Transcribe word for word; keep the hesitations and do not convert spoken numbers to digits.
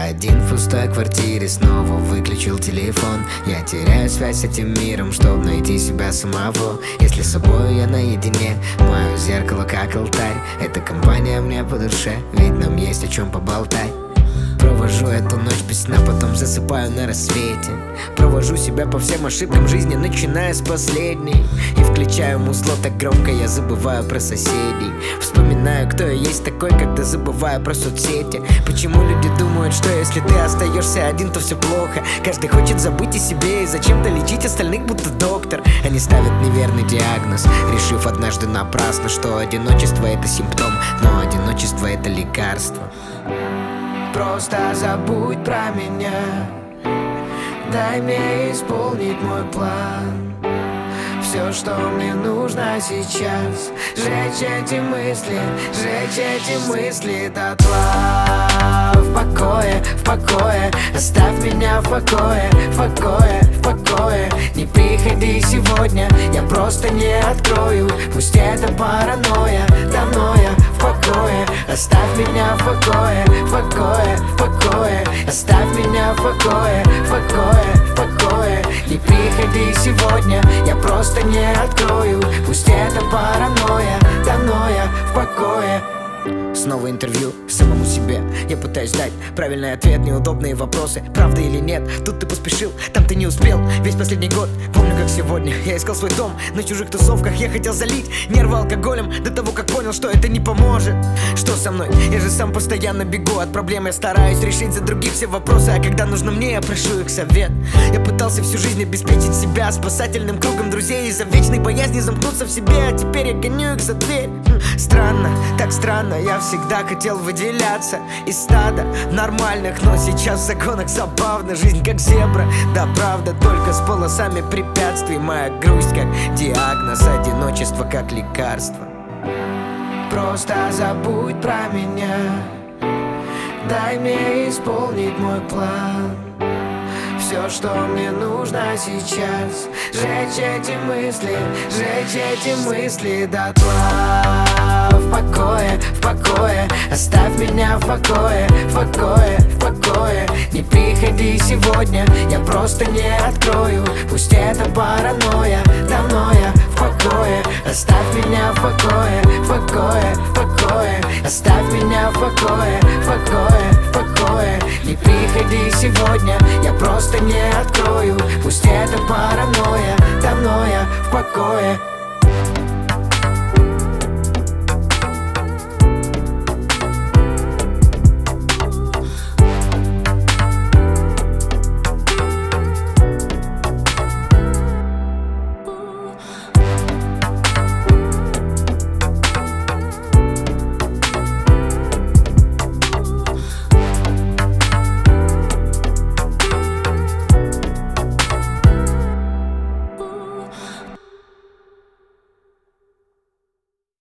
Один в пустой квартире, снова выключил телефон. Я теряю связь с этим миром, чтобы найти себя самого. Если с собой я наедине, мое зеркало как алтарь. Эта компания мне по душе, ведь нам есть о чем поболтать. Провожу эту ночь без сна, потом засыпаю на рассвете. Провожу себя по всем ошибкам жизни, начиная с последней. И включаю музло так громко, я забываю про соседей. Вспоминаю, кто я есть такой, когда забываю про соцсети. Почему люди думают, что если ты остаешься один, то все плохо? Каждый хочет забыть о себе и зачем-то лечить остальных, будто доктор. Они ставят неверный диагноз, решив однажды напрасно, что одиночество это симптом, но одиночество это лекарство. Просто забудь про меня, дай мне исполнить мой план. Все, что мне нужно сейчас, сжечь эти мысли, сжечь эти мысли дотла. В покое, в покое, оставь меня в покое, в покое, в покое. Не приходи сегодня, я просто не открою. Пусть это паранойя, давно я в покое. Оставь меня в покое, в покое, в покое. Оставь меня в покое, в покое, в покое. Не приходи сегодня, я просто не открою. Пусть это паранойя, давно я в покое. Снова интервью самому себе. Я пытаюсь дать правильный ответ, неудобные вопросы. Правда или нет, тут ты поспешил, там ты не успел. Весь последний год, помню как сегодня. Я искал свой дом на чужих тусовках. Я хотел залить нервы алкоголем до того, как понял, что это не поможет. Что со мной? Я же сам постоянно бегу от проблем. Я стараюсь решить за других все вопросы, а когда нужно мне, я прошу их совет. Я пытался всю жизнь обеспечить себя спасательным кругом друзей из-за вечной боязни замкнуться в себе, а теперь я гоню их за дверь. Странно, так странно, я всегда хотел выделяться из стада нормальных, но сейчас в законах забавно. Жизнь как зебра, да правда, только с полосами препятствий. Моя грусть как диагноз, одиночество как лекарство. Просто забудь про меня, дай мне исполнить мой план. Все, что мне нужно сейчас, сжечь эти мысли, сжечь эти мысли дотла. В покое, в покое, оставь меня в покое, в покое, в покое. Не приходи сегодня, я просто не открою. Пусть это паранойя, давно я в покое. Оставь меня в покое, в покое, в покое. Оставь меня в покое, в покое, в покое. Не приходи сегодня, я просто не открою. Пусть это паранойя, давно я в покое.